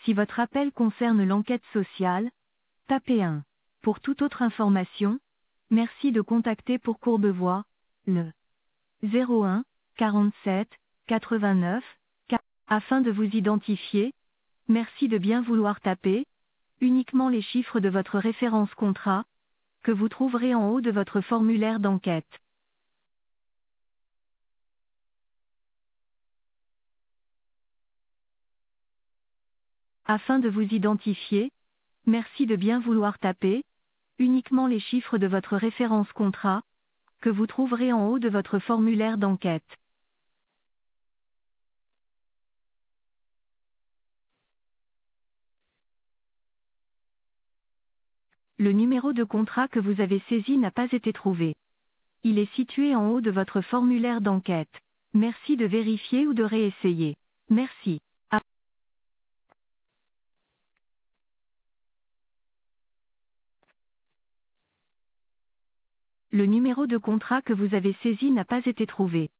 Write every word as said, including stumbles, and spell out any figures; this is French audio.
Si votre appel concerne l'enquête sociale, tapez un. Pour toute autre information, merci de contacter pour Courbevoie, le zéro un quarante-sept quatre-vingt-neuf K. Afin de vous identifier, merci de bien vouloir taper uniquement les chiffres de votre référence contrat, que vous trouverez en haut de votre formulaire d'enquête. Afin de vous identifier, merci de bien vouloir taper uniquement les chiffres de votre référence contrat, que vous trouverez en haut de votre formulaire d'enquête. Le numéro de contrat que vous avez saisi n'a pas été trouvé. Il est situé en haut de votre formulaire d'enquête. Merci de vérifier ou de réessayer. Merci. À- Le numéro de contrat que vous avez saisi n'a pas été trouvé.